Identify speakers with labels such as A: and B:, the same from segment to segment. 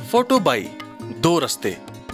A: Photo 22 दो रस्ते।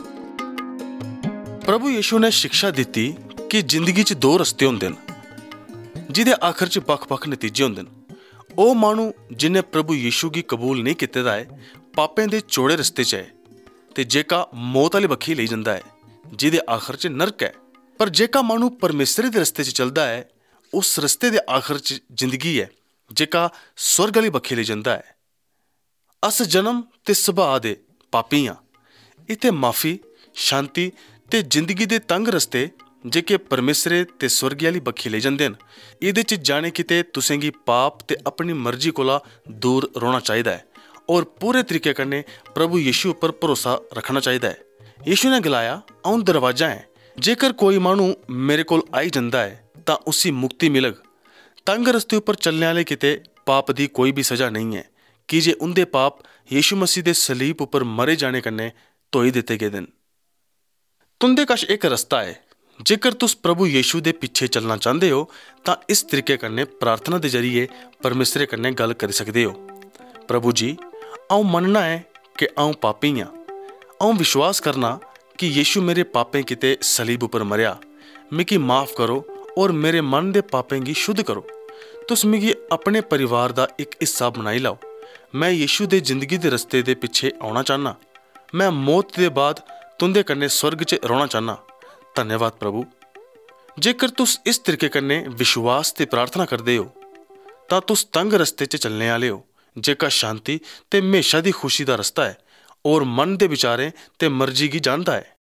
A: प्रभु यीशु ने शिक्षा दी कि जिंदगी च दो रस्ते होंदे न जिहदे आखिर च बक्ख-बक्ख नतीजे होंदे न। ओह मानू जिन्हें प्रभु यीशु गी कबूल नहीं कीते दा है पापें दे चौड़े रस्ते च है ते जेका मौत आली बक्खी लेई जंदा है जिहदे आखिर च नरक है। पर जेका मानू परमेसर दे रस्ते च चलदा है उस रस्ते दे आखिर च जिंदगी है जेका स्वर्ग आली बक्खी लेई जंदा है। अस जन्म ते सुभाऽ दे पापी हां। इत्थे माफी, शांति ते जिंदगी दे तंग रस्ते जेके परमेसरे ते स्वर्गे आली बक्खी लेई जंदे न। इहदे च जाने किते तुसें गी पाप ते अपनी मर्जी कोला दूर रौह्ना चाहिदा है और पूरे तरीके कन्नै प्रभु यीशु उप्पर भरोसा रखना चाहिदा है। यीशु ने गलाया, अऊं दरवाजा ऐ, जेकर कोई मानू मेरे कोल आई जंदा है तां उसी मुक्ति मिलग। तंग रस्ते उप्पर चलने आले किते पाप दी कोई भी सजा नहीं है कि जे उंदे पाप यीशु मसीह दे सलीब उपर मरे जाने कन्नै धोई दित्ते गेदे न। तुंदे कश एक रस्ता है। जेकर तुस प्रभु यीशु दे पिछे चलना चाहते हो तां इस तरीके कन्नै प्रार्थना दे जरिए परमेसरे कन्नै गल करी सकदे हो। प्रभु जी, अऊं मनना है कि अऊं पापी हां। अऊं विश्वास करना कि यीशु मेरे पापें किते सलीब उपर मरेआ। मिगी माफ करो और मेरे मन दे पापें गी शुद्ध करो। तुस मिगी अपने परिवार दा एक हिस्सा बनाई लाओ। मैं यीशु दे जिंदगी दे रस्ते दे पिछे आउणा चाहना। मैं मौत दे बाद तुंदे कन्नै स्वर्ग च रौह्ना चाहना। धन्यवाद प्रभु। जेकर तुस इस तरीके कन्नै विश्वास ते प्रार्थना करदे हो तां तुस तंग रस्ते च चलने आले हो जेका शांति ते हमेशा दी खुशी दा रस्ता है और मन दे विचारें ते मर्जी गी जानदा है।